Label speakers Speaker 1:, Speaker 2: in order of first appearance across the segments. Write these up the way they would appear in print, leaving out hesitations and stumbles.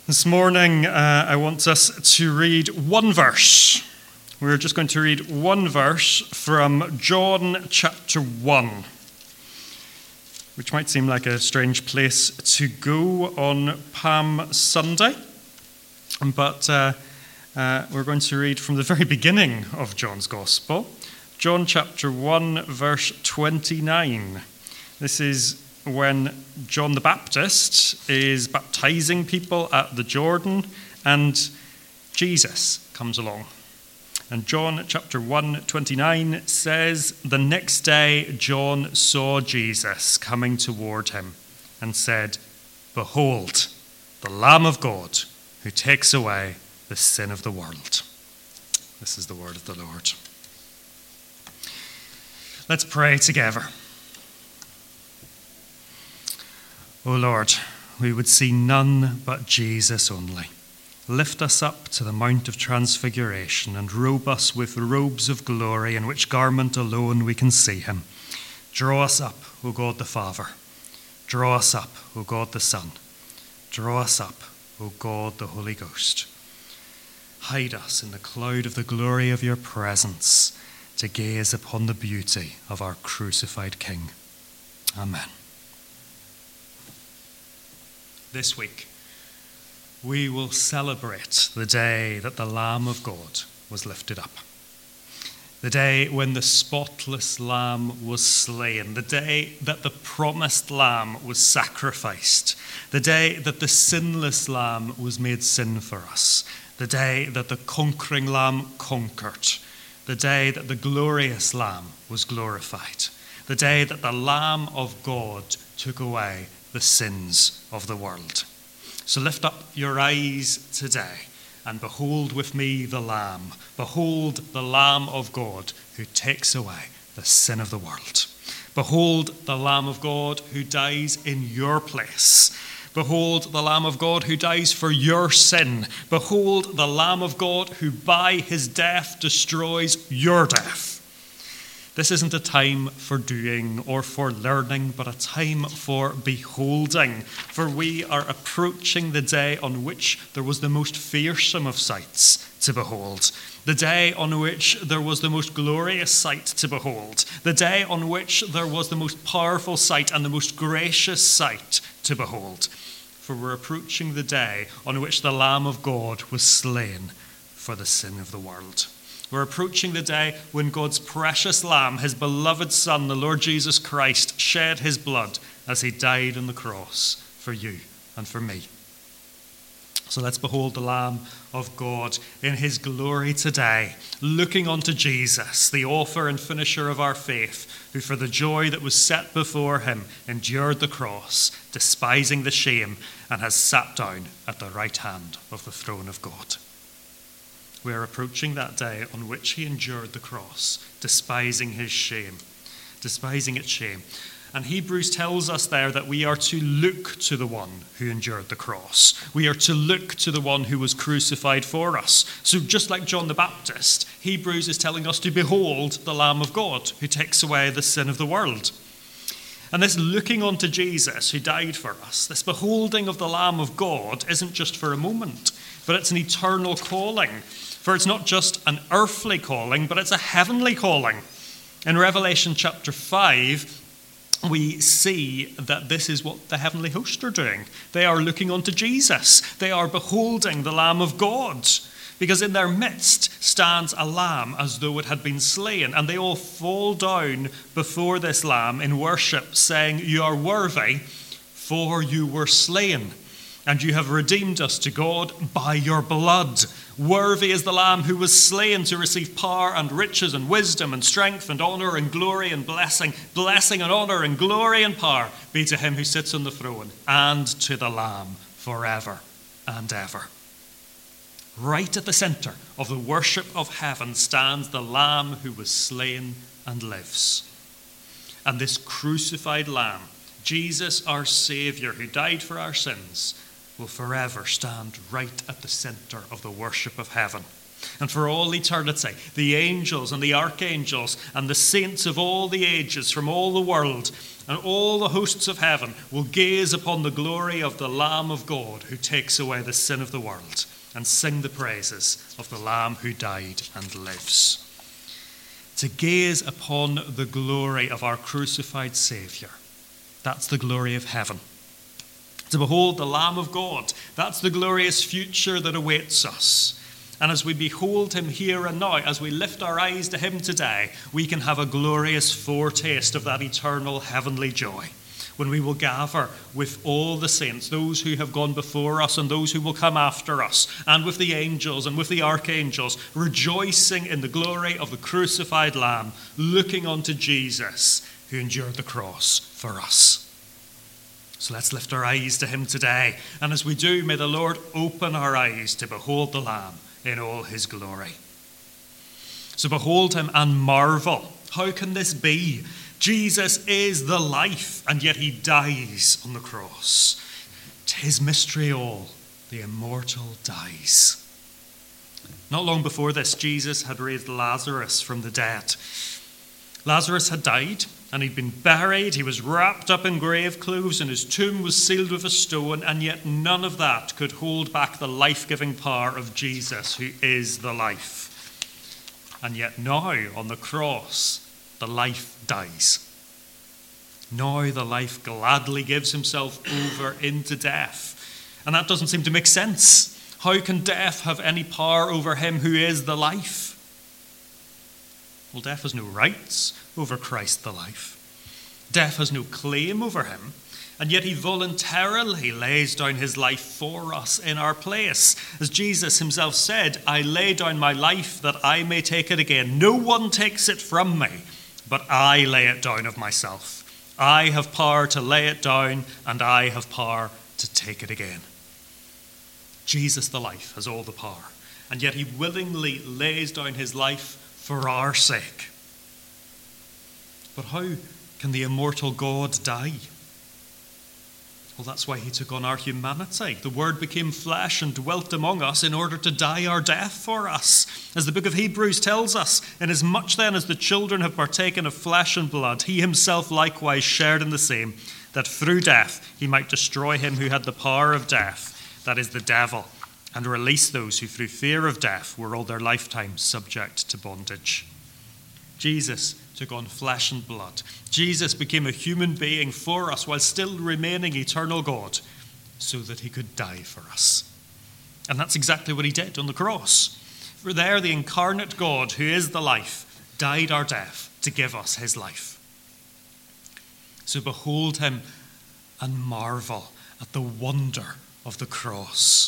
Speaker 1: This morning, I want us to read one verse. We're just going to read one verse from John chapter 1, which might seem like a strange place to go on Palm Sunday, but we're going to read from the very beginning of John's Gospel, John chapter 1, verse 29. This is when John the Baptist is baptizing people at the Jordan, and Jesus comes along. And John chapter 1:29 says, "The next day John saw Jesus coming toward him and said, 'Behold, the Lamb of God who takes away the sin of the world.'" This is the word of the Lord. Let's pray together. O Lord, we would see none but Jesus only. Lift us up to the Mount of Transfiguration and robe us with robes of glory, in which garment alone we can see him. Draw us up, O God the Father. Draw us up, O God the Son. Draw us up, O God the Holy Ghost. Hide us in the cloud of the glory of your presence to gaze upon the beauty of our crucified King. Amen. This week, we will celebrate the day that the Lamb of God was lifted up. The day when the spotless Lamb was slain. The day that the promised Lamb was sacrificed. The day that the sinless Lamb was made sin for us. The day that the conquering Lamb conquered. The day that the glorious Lamb was glorified. The day that the Lamb of God took away the sins of the world. So lift up your eyes today and behold with me the Lamb. Behold the Lamb of God who takes away the sin of the world. Behold the Lamb of God who dies in your place. Behold the Lamb of God who dies for your sin. Behold the Lamb of God who by his death destroys your death. This isn't a time for doing or for learning, but a time for beholding. For we are approaching the day on which there was the most fearsome of sights to behold. The day on which there was the most glorious sight to behold. The day on which there was the most powerful sight and the most gracious sight to behold. For we're approaching the day on which the Lamb of God was slain for the sin of the world. We're approaching the day when God's precious Lamb, his beloved Son, the Lord Jesus Christ, shed his blood as he died on the cross for you and for me. So let's behold the Lamb of God in his glory today, looking unto Jesus, the author and finisher of our faith, who for the joy that was set before him endured the cross, despising the shame, and has sat down at the right hand of the throne of God. We are approaching that day on which he endured the cross, despising its shame. And Hebrews tells us there that we are to look to the one who endured the cross. We are to look to the one who was crucified for us. So just like John the Baptist, Hebrews is telling us to behold the Lamb of God who takes away the sin of the world. And this looking unto Jesus who died for us, this beholding of the Lamb of God isn't just for a moment, but it's an eternal calling. For it's not just an earthly calling, but it's a heavenly calling. In Revelation chapter 5, we see that this is what the heavenly host are doing. They are looking unto Jesus. They are beholding the Lamb of God. Because in their midst stands a lamb as though it had been slain. And they all fall down before this lamb in worship, saying, "You are worthy, for you were slain. And you have redeemed us to God by your blood. Worthy is the Lamb who was slain to receive power and riches and wisdom and strength and honor and glory and blessing. Blessing and honor and glory and power be to him who sits on the throne and to the Lamb forever and ever." Right at the center of the worship of heaven stands the Lamb who was slain and lives. And this crucified Lamb, Jesus our Savior, who died for our sins, will forever stand right at the center of the worship of heaven. And for all eternity, the angels and the archangels and the saints of all the ages from all the world and all the hosts of heaven will gaze upon the glory of the Lamb of God who takes away the sin of the world and sing the praises of the Lamb who died and lives. To gaze upon the glory of our crucified Saviour, that's the glory of heaven. To behold the Lamb of God, that's the glorious future that awaits us. And as we behold him here and now, as we lift our eyes to him today, we can have a glorious foretaste of that eternal heavenly joy, when we will gather with all the saints, those who have gone before us and those who will come after us, and with the angels and with the archangels, rejoicing in the glory of the crucified Lamb, looking unto Jesus, who endured the cross for us. So let's lift our eyes to him today. And as we do, may the Lord open our eyes to behold the Lamb in all his glory. So behold him and marvel. How can this be? Jesus is the life, and yet he dies on the cross. 'Tis mystery all, the immortal dies. Not long before this, Jesus had raised Lazarus from the dead. Lazarus had died, and he'd been buried. He was wrapped up in grave clothes, and his tomb was sealed with a stone, and yet none of that could hold back the life-giving power of Jesus, who is the life. And yet now, on the cross, the life dies. Now the life gladly gives himself over into death. And that doesn't seem to make sense. How can death have any power over him who is the life? Well, death has no rights over Christ the life. Death has no claim over him, and yet he voluntarily lays down his life for us in our place. As Jesus himself said, I lay down my life that I may take it again. No one takes it from me, but I lay it down of myself. I have power to lay it down, and I have power to take it again. Jesus the life has all the power, and yet he willingly lays down his life for our sake. But how can the immortal God die? Well, that's why he took on our humanity. The Word became flesh and dwelt among us in order to die our death for us. As the book of Hebrews tells us, inasmuch then as the children have partaken of flesh and blood, he himself likewise shared in the same, that through death he might destroy him who had the power of death, that is the devil, and release those who through fear of death were all their lifetime subject to bondage. Jesus took on flesh and blood. Jesus became a human being for us while still remaining eternal God, so that he could die for us. And that's exactly what he did on the cross. For there the incarnate God, who is the life, died our death to give us his life. So behold him and marvel at the wonder of the cross.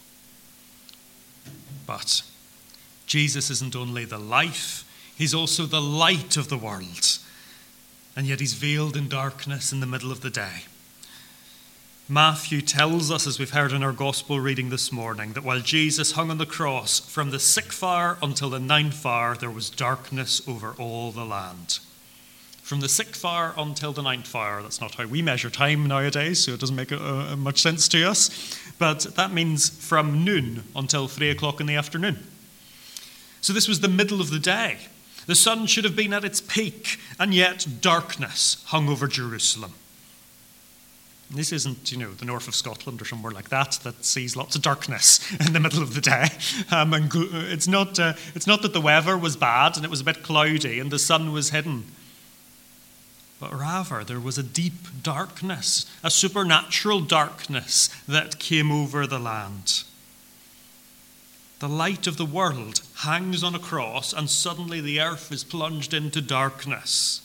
Speaker 1: But Jesus isn't only the life, he's also the light of the world. And yet he's veiled in darkness in the middle of the day. Matthew tells us, as we've heard in our gospel reading this morning, that while Jesus hung on the cross, from the 6th hour until the 9th hour, there was darkness over all the land. From the 6th hour until the 9th hour. That's not how we measure time nowadays, so it doesn't make much sense to us. But that means from noon until 3 o'clock in the afternoon. So this was the middle of the day. The sun should have been at its peak, and yet darkness hung over Jerusalem. This isn't, the north of Scotland or somewhere like that sees lots of darkness in the middle of the day. It's not that the weather was bad and it was a bit cloudy and the sun was hidden. But rather, there was a deep darkness, a supernatural darkness that came over the land. The light of the world hangs on a cross, and suddenly the earth is plunged into darkness.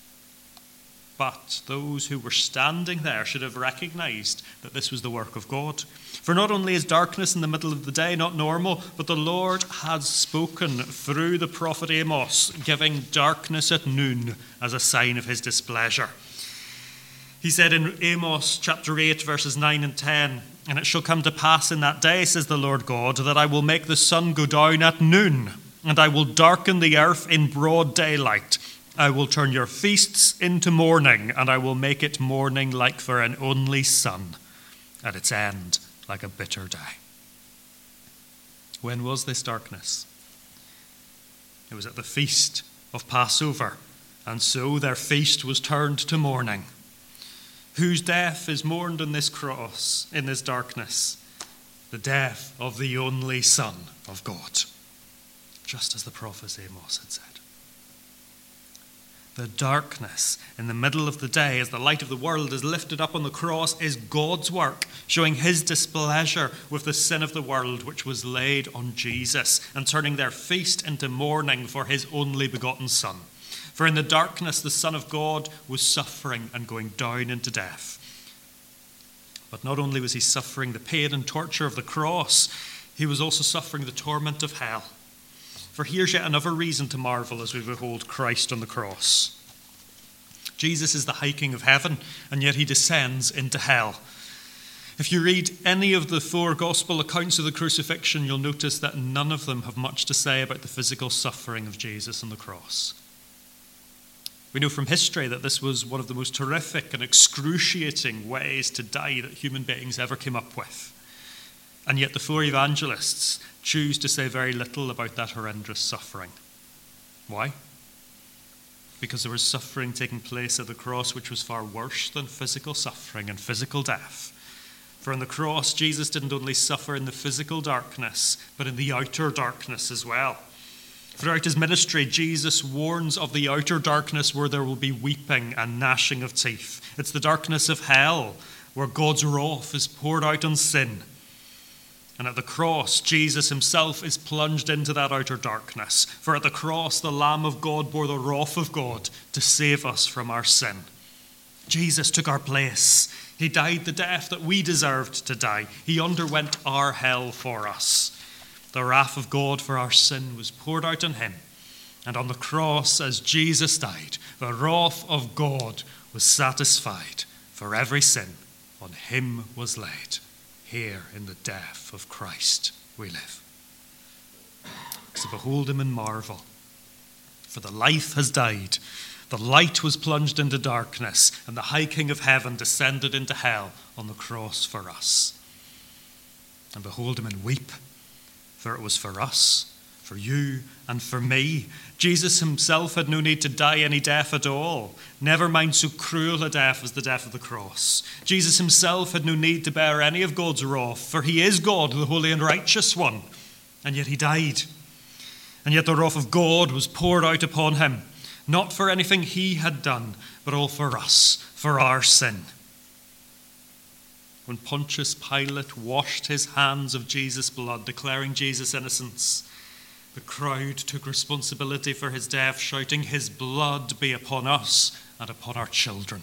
Speaker 1: But those who were standing there should have recognized that this was the work of God. For not only is darkness in the middle of the day not normal, but the Lord has spoken through the prophet Amos, giving darkness at noon as a sign of his displeasure. He said in Amos chapter 8, verses 9 and 10, "And it shall come to pass in that day, says the Lord God, that I will make the sun go down at noon, and I will darken the earth in broad daylight. I will turn your feasts into mourning, and I will make it mourning like for an only son, at its end like a bitter day." When was this darkness? It was at the feast of Passover, and so their feast was turned to mourning. Whose death is mourned on this cross, in this darkness? The death of the only Son of God, just as the prophet Amos had said. The darkness in the middle of the day, as the light of the world is lifted up on the cross, is God's work, showing his displeasure with the sin of the world which was laid on Jesus, and turning their feast into mourning for his only begotten Son. For in the darkness the Son of God was suffering and going down into death. But not only was he suffering the pain and torture of the cross, he was also suffering the torment of hell. For here's yet another reason to marvel as we behold Christ on the cross. Jesus is the high King of heaven, and yet he descends into hell. If you read any of the 4 gospel accounts of the crucifixion, you'll notice that none of them have much to say about the physical suffering of Jesus on the cross. We know from history that this was one of the most horrific and excruciating ways to die that human beings ever came up with. And yet the 4 evangelists choose to say very little about that horrendous suffering. Why? Because there was suffering taking place at the cross which was far worse than physical suffering and physical death. For on the cross, Jesus didn't only suffer in the physical darkness, but in the outer darkness as well. Throughout his ministry, Jesus warns of the outer darkness where there will be weeping and gnashing of teeth. It's the darkness of hell, where God's wrath is poured out on sin. And at the cross, Jesus himself is plunged into that outer darkness. For at the cross, the Lamb of God bore the wrath of God to save us from our sin. Jesus took our place. He died the death that we deserved to die. He underwent our hell for us. The wrath of God for our sin was poured out on him. And on the cross, as Jesus died, the wrath of God was satisfied. For every sin on him was laid. Here in the death of Christ we live. So behold him and marvel. For the life has died. The light was plunged into darkness, and the high King of heaven descended into hell on the cross for us. And behold him and weep, for it was for us, for you and for me. Jesus himself had no need to die any death at all. Never mind so cruel a death as the death of the cross. Jesus himself had no need to bear any of God's wrath, for he is God, the holy and righteous one. And yet he died. And yet the wrath of God was poured out upon him, not for anything he had done, but all for us, for our sin. When Pontius Pilate washed his hands of Jesus' blood, declaring Jesus' innocence, the crowd took responsibility for his death, shouting, "His blood be upon us and upon our children."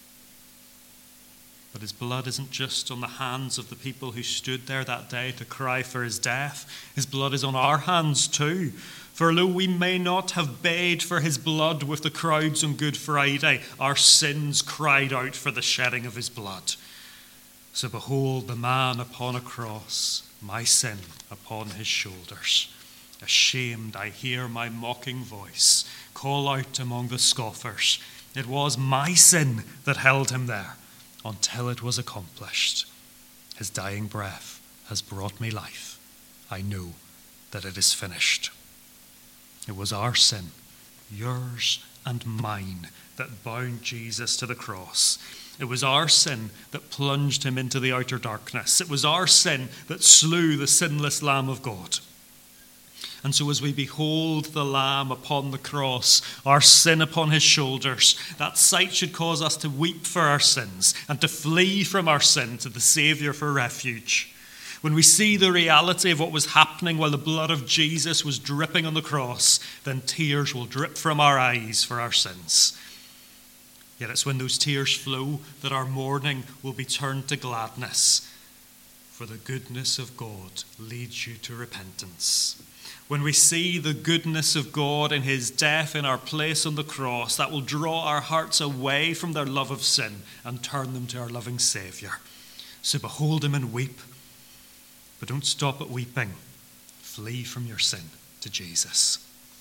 Speaker 1: But his blood isn't just on the hands of the people who stood there that day to cry for his death. His blood is on our hands too. For though we may not have bayed for his blood with the crowds on Good Friday, our sins cried out for the shedding of his blood. So behold the man upon a cross, my sin upon his shoulders. Ashamed, I hear my mocking voice call out among the scoffers. It was my sin that held him there until it was accomplished. His dying breath has brought me life. I know that it is finished. It was our sin, yours and mine, that bound Jesus to the cross. It was our sin that plunged him into the outer darkness. It was our sin that slew the sinless Lamb of God. And so as we behold the Lamb upon the cross, our sin upon his shoulders, that sight should cause us to weep for our sins and to flee from our sin to the Saviour for refuge. When we see the reality of what was happening while the blood of Jesus was dripping on the cross, then tears will drip from our eyes for our sins. Yet it's when those tears flow that our mourning will be turned to gladness. For the goodness of God leads you to repentance. When we see the goodness of God in his death in our place on the cross, that will draw our hearts away from their love of sin and turn them to our loving Saviour. So behold him and weep. But don't stop at weeping. Flee from your sin to Jesus.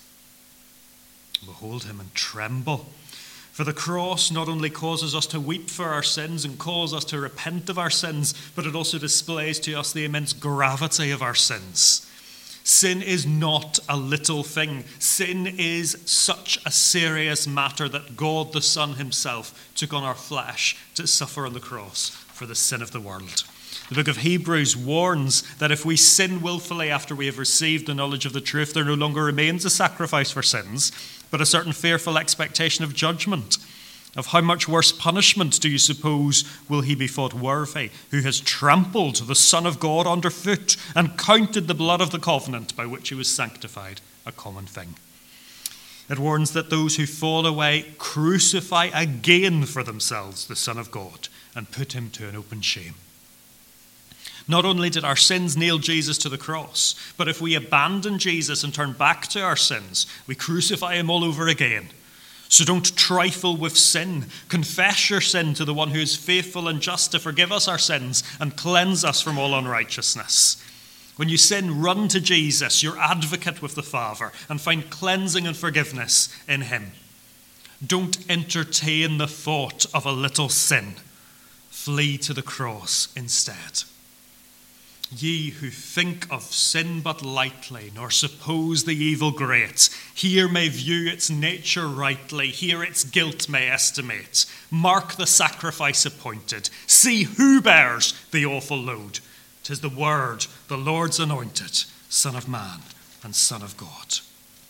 Speaker 1: Behold him and tremble. For the cross not only causes us to weep for our sins and calls us to repent of our sins, but it also displays to us the immense gravity of our sins. Sin is not a little thing. Sin is such a serious matter that God the Son himself took on our flesh to suffer on the cross for the sin of the world. The book of Hebrews warns that if we sin willfully after we have received the knowledge of the truth, there no longer remains a sacrifice for sins, but a certain fearful expectation of judgment. Of how much worse punishment do you suppose will he be thought worthy, who has trampled the Son of God underfoot and counted the blood of the covenant by which he was sanctified a common thing? It warns that those who fall away crucify again for themselves the Son of God and put him to an open shame. Not only did our sins nail Jesus to the cross, but if we abandon Jesus and turn back to our sins, we crucify him all over again. So don't trifle with sin. Confess your sin to the one who is faithful and just to forgive us our sins and cleanse us from all unrighteousness. When you sin, run to Jesus, your advocate with the Father, and find cleansing and forgiveness in him. Don't entertain the thought of a little sin. Flee to the cross instead. Ye who think of sin but lightly, nor suppose the evil great, here may view its nature rightly, here its guilt may estimate. Mark the sacrifice appointed, see who bears the awful load. 'Tis the Word, the Lord's anointed, Son of Man and Son of God.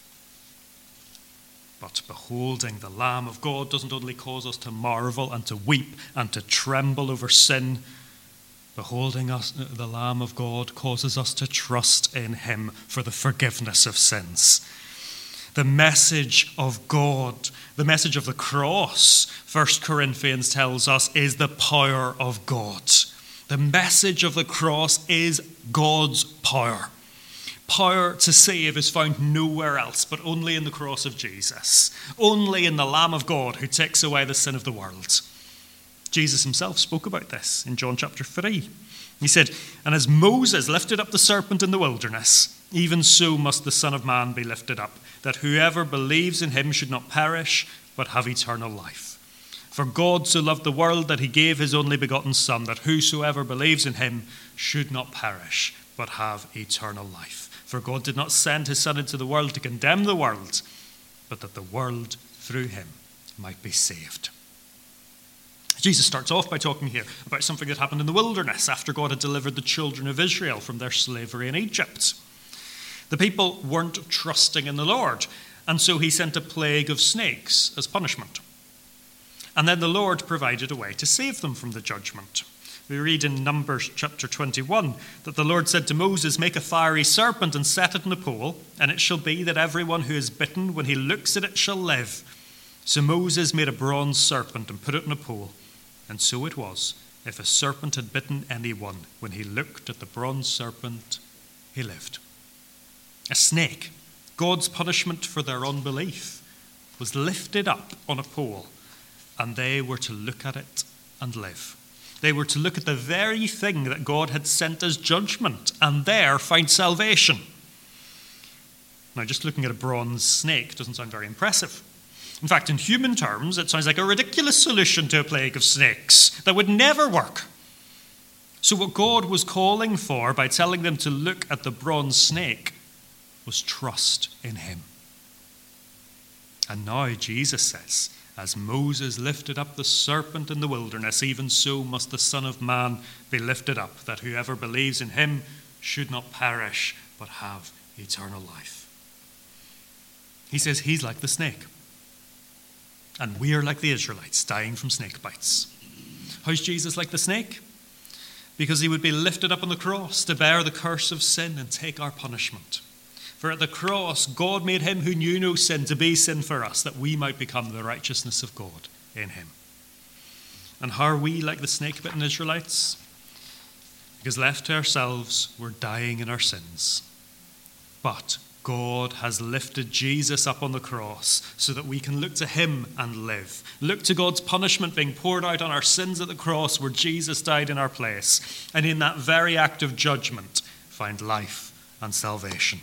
Speaker 1: But beholding the Lamb of God doesn't only cause us to marvel and to weep and to tremble over sin. Beholding us, the Lamb of God causes us to trust in him for the forgiveness of sins. The message of God, the message of the cross, 1 Corinthians tells us, is the power of God. The message of the cross is God's power. Power to save is found nowhere else, but only in the cross of Jesus. Only in the Lamb of God who takes away the sin of the world. Jesus himself spoke about this in John chapter 3. He said, "And as Moses lifted up the serpent in the wilderness, even so must the Son of Man be lifted up, that whoever believes in him should not perish, but have eternal life. For God so loved the world that he gave his only begotten Son, that whosoever believes in him should not perish, but have eternal life. For God did not send his Son into the world to condemn the world, but that the world through him might be saved." Jesus starts off by talking here about something that happened in the wilderness after God had delivered the children of Israel from their slavery in Egypt. The people weren't trusting in the Lord, and so he sent a plague of snakes as punishment. And then the Lord provided a way to save them from the judgment. We read in Numbers chapter 21 that the Lord said to Moses, "Make a fiery serpent and set it in a pool, and it shall be that everyone who is bitten, when he looks at it, shall live." So Moses made a bronze serpent and put it in a pool. And so it was, if a serpent had bitten anyone, when he looked at the bronze serpent, he lived. A snake, God's punishment for their unbelief, was lifted up on a pole, and they were to look at it and live. They were to look at the very thing that God had sent as judgment, and there find salvation. Now, just looking at a bronze snake doesn't sound very impressive. In fact, in human terms, it sounds like a ridiculous solution to a plague of snakes that would never work. So what God was calling for by telling them to look at the bronze snake was trust in him. And now Jesus says, "As Moses lifted up the serpent in the wilderness, even so must the Son of Man be lifted up, that whoever believes in him should not perish, but have eternal life." He says he's like the snake. And we're like the Israelites, dying from snake bites. How's Jesus like the snake? Because he would be lifted up on the cross to bear the curse of sin and take our punishment. For at the cross, God made him who knew no sin to be sin for us, that we might become the righteousness of God in him. And how are we like the snake-bitten Israelites? Because left to ourselves, we're dying in our sins. But God has lifted Jesus up on the cross so that we can look to him and live. Look to God's punishment being poured out on our sins at the cross where Jesus died in our place. And in that very act of judgment, find life and salvation.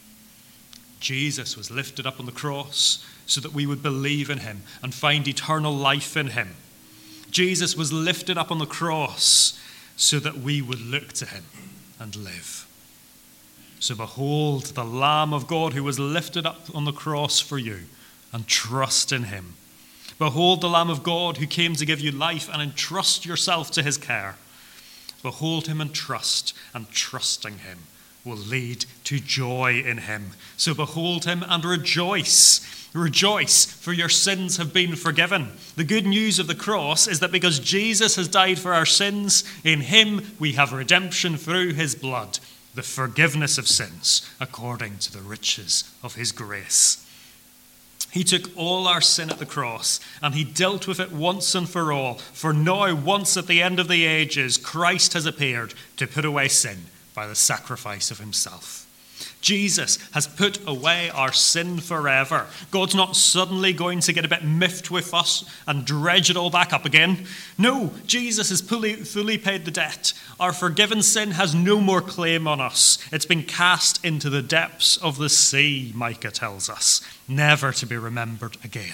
Speaker 1: Jesus was lifted up on the cross so that we would believe in him and find eternal life in him. Jesus was lifted up on the cross so that we would look to him and live. So behold the Lamb of God who was lifted up on the cross for you, and trust in him. Behold the Lamb of God who came to give you life, and entrust yourself to his care. Behold him and trust, and trusting him will lead to joy in him. So behold him and rejoice. Rejoice, for your sins have been forgiven. The good news of the cross is that because Jesus has died for our sins, in him we have redemption through his blood, the forgiveness of sins, according to the riches of his grace. He took all our sin at the cross, and he dealt with it once and for all. For now, once at the end of the ages, Christ has appeared to put away sin by the sacrifice of himself. Jesus has put away our sin forever. God's not suddenly going to get a bit miffed with us and dredge it all back up again. No, Jesus has fully paid the debt. Our forgiven sin has no more claim on us. It's been cast into the depths of the sea, Micah tells us, never to be remembered again.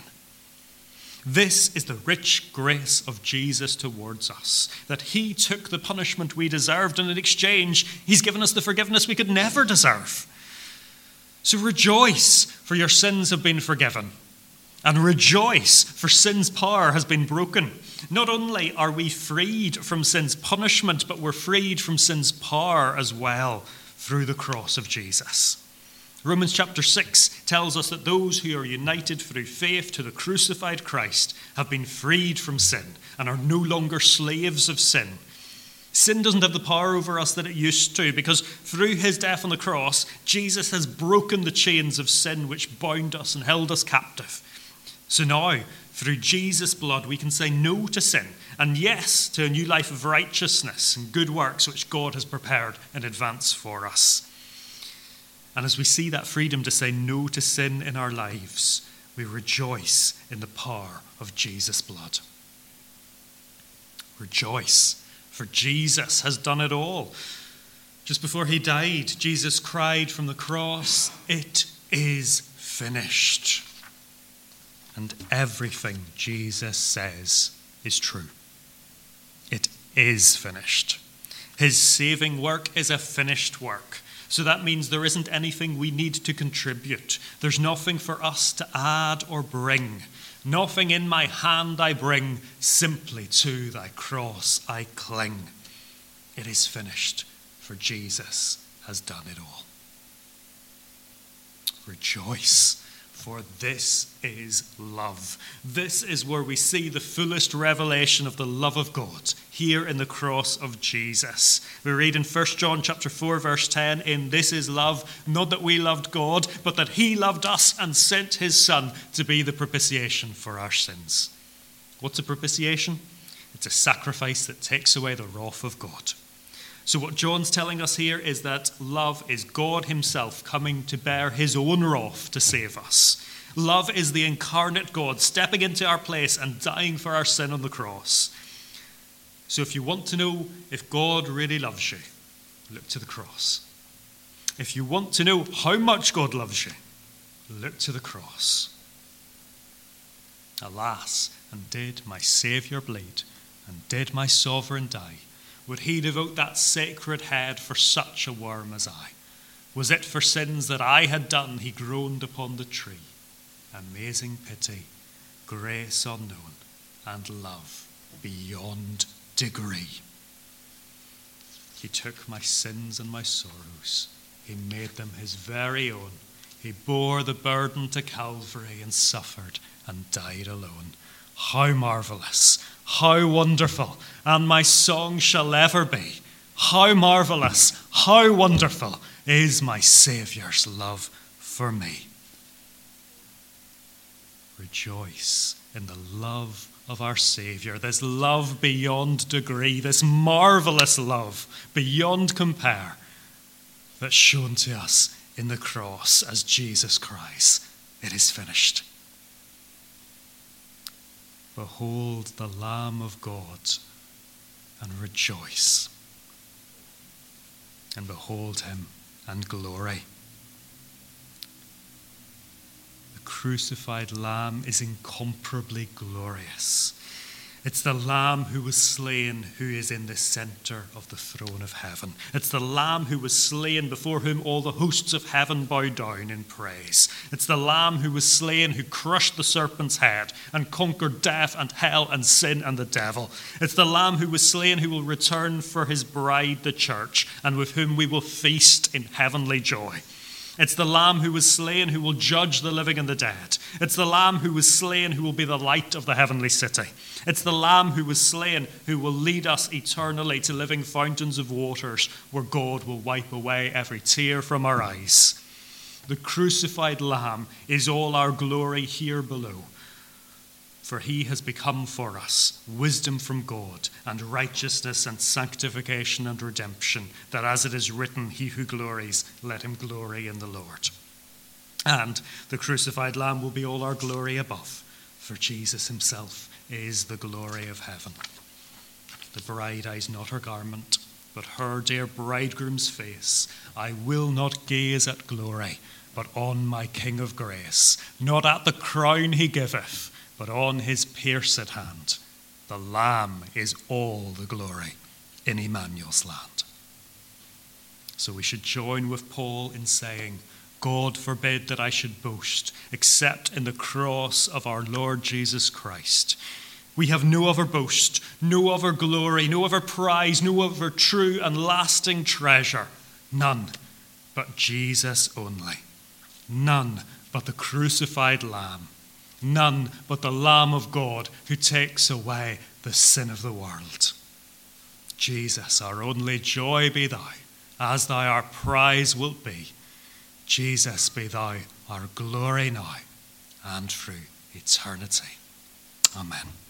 Speaker 1: This is the rich grace of Jesus towards us, that he took the punishment we deserved, and in exchange, he's given us the forgiveness we could never deserve. So rejoice, for your sins have been forgiven. And rejoice, for sin's power has been broken. Not only are we freed from sin's punishment, but we're freed from sin's power as well through the cross of Jesus. Romans chapter 6 tells us that those who are united through faith to the crucified Christ have been freed from sin and are no longer slaves of sin. Sin doesn't have the power over us that it used to, because through his death on the cross, Jesus has broken the chains of sin which bound us and held us captive. So now, through Jesus' blood, we can say no to sin and yes to a new life of righteousness and good works which God has prepared in advance for us. And as we see that freedom to say no to sin in our lives, we rejoice in the power of Jesus' blood. Rejoice, for Jesus has done it all. Just before he died, Jesus cried from the cross, "It is finished." And everything Jesus says is true. It is finished. His saving work is a finished work. So that means there isn't anything we need to contribute. There's nothing for us to add or bring. Nothing in my hand I bring, simply to thy cross I cling. It is finished, for Jesus has done it all. Rejoice, for this is love. This is where we see the fullest revelation of the love of God, here in the cross of Jesus. We read in 1 John chapter 4, verse 10, "In this is love, not that we loved God, but that he loved us and sent his Son to be the propitiation for our sins." What's a propitiation? It's a sacrifice that takes away the wrath of God. So what John's telling us here is that love is God himself coming to bear his own wrath to save us. Love is the incarnate God stepping into our place and dying for our sin on the cross. So if you want to know if God really loves you, look to the cross. If you want to know how much God loves you, look to the cross. Alas, and did my Saviour bleed, and did my sovereign die? Would he devote that sacred head for such a worm as I? Was it for sins that I had done he groaned upon the tree? Amazing pity, grace unknown, and love beyond degree. He took my sins and my sorrows. He made them his very own. He bore the burden to Calvary and suffered and died alone. How marvelous, how wonderful, and my song shall ever be. How marvelous, how wonderful is my Saviour's love for me. Rejoice in the love of our Saviour, this love beyond degree, this marvelous love beyond compare that's shown to us in the cross as Jesus cries, "It is finished." Behold the Lamb of God, and rejoice. And behold him and glory. The crucified Lamb is incomparably glorious. It's the Lamb who was slain who is in the center of the throne of heaven. It's the Lamb who was slain before whom all the hosts of heaven bow down in praise. It's the Lamb who was slain who crushed the serpent's head and conquered death and hell and sin and the devil. It's the Lamb who was slain who will return for his bride, the church, and with whom we will feast in heavenly joy. It's the Lamb who was slain who will judge the living and the dead. It's the Lamb who was slain who will be the light of the heavenly city. It's the Lamb who was slain who will lead us eternally to living fountains of waters where God will wipe away every tear from our eyes. The crucified Lamb is all our glory here below, for he has become for us wisdom from God and righteousness and sanctification and redemption, that as it is written, he who glories, let him glory in the Lord. And the crucified Lamb will be all our glory above, for Jesus himself is the glory of heaven. The bride eyes not her garment, but her dear bridegroom's face. I will not gaze at glory, but on my King of grace, not at the crown he giveth, but on his pierced hand. The Lamb is all the glory in Emmanuel's land. So we should join with Paul in saying, God forbid that I should boast, except in the cross of our Lord Jesus Christ. We have no other boast, no other glory, no other prize, no other true and lasting treasure. None but Jesus only. None but the crucified Lamb. None but the Lamb of God who takes away the sin of the world. Jesus, our only joy be thou, as thou our prize wilt be. Jesus, be thou our glory now and through eternity. Amen.